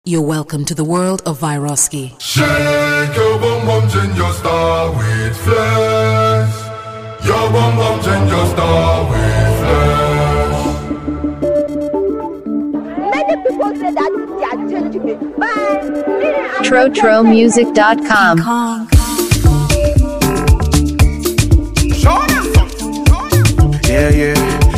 You're welcome to the world of Vyroski. Shake your bum bum, change your star with flesh. Your bum bum, change your star with flesh. Many people say that they are changing me. But TroTroMusic.com. Yeah.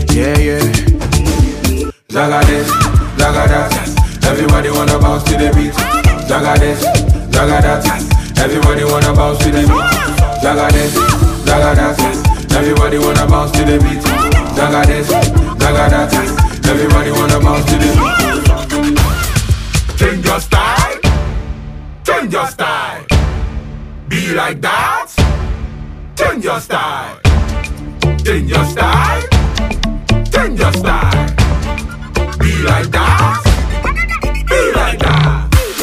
Jaga this, jaga that. Everybody wanna bounce to the beat. Jaga this, jaga that. Everybody wanna bounce to the beat. Jaga this, jaga that. Everybody wanna bounce to the beat. Jaga this, jaga that. Everybody wanna bounce to the beat. Change your style, change your style. Be like that. Change your style, change your style, change your style. Be like that. Be like that.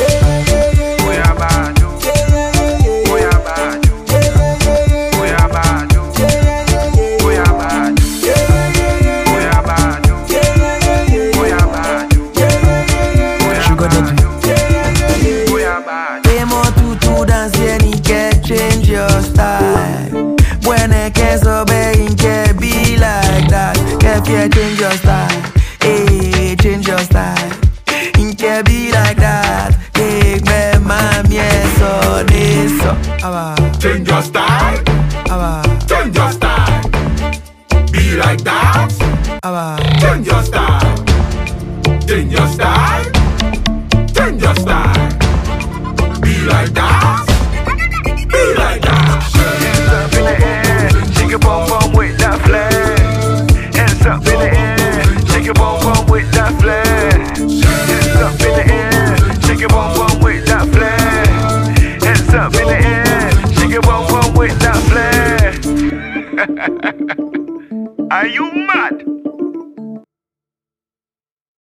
Change your style. When I can't obey, can be like that. Can change your style. Hey, change your style. In can be like that. Take me, mom, yes, so this. Change your style. Change your style. Be like that. Change your style. Change your style. Change your style. Be like that. Be like that. Hands up in the air, shake your bum bum with that flag. Hands up in the air, shake your bum bum with that flag. Hands up in the air, shake your bum bum with that flag. Hands up in the air, shake your bum bum with that flag. Are you mad?